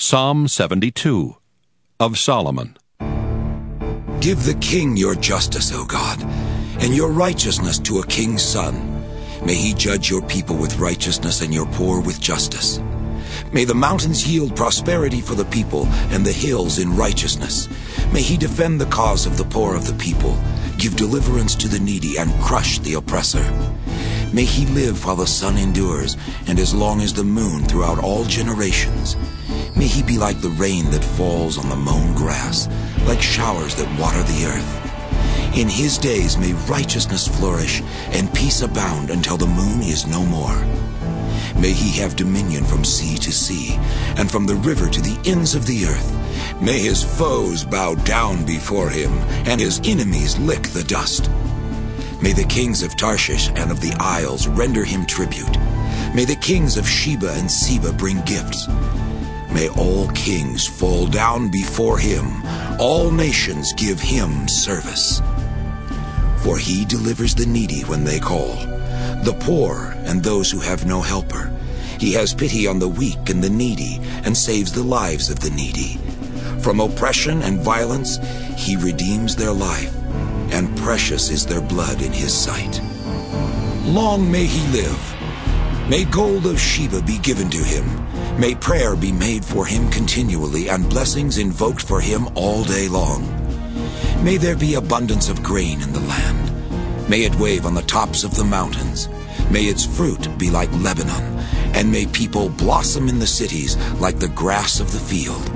Psalm 72, of Solomon. Give the king your justice, O God, and your righteousness to a king's son. May he judge your people with righteousness and your poor with justice. May the mountains yield prosperity for the people and the hills in righteousness. May he defend the cause of the poor of the people, give deliverance to the needy, and crush the oppressor. May he live while the sun endures, and as long as the moon throughout all generations. May he be like the rain that falls on the mown grass, like showers that water the earth. In his days may righteousness flourish, and peace abound until the moon is no more. May he have dominion from sea to sea, and from the river to the ends of the earth. May his foes bow down before him, and his enemies lick the dust. May the kings of Tarshish and of the isles render him tribute. May the kings of Sheba and Seba bring gifts. May all kings fall down before him, all nations give him service. For he delivers the needy when they call, the poor and those who have no helper. He has pity on the weak and the needy, and saves the lives of the needy. From oppression and violence he redeems their life, and precious is their blood in his sight. Long may he live. May gold of Sheba be given to him. May prayer be made for him continually, and blessings invoked for him all day long. May there be abundance of grain in the land. May it wave on the tops of the mountains. May its fruit be like Lebanon, and may people blossom in the cities like the grass of the field.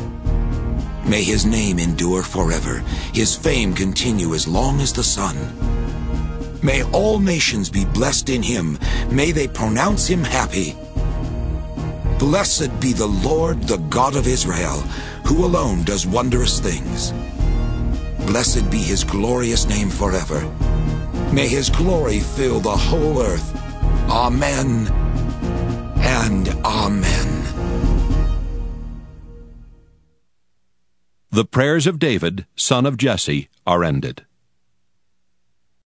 May his name endure forever, his fame continue as long as the sun. May all nations be blessed in him. May they pronounce him happy. Blessed be the Lord, the God of Israel, who alone does wondrous things. Blessed be his glorious name forever. May his glory fill the whole earth. Amen and amen. The prayers of David, son of Jesse, are ended.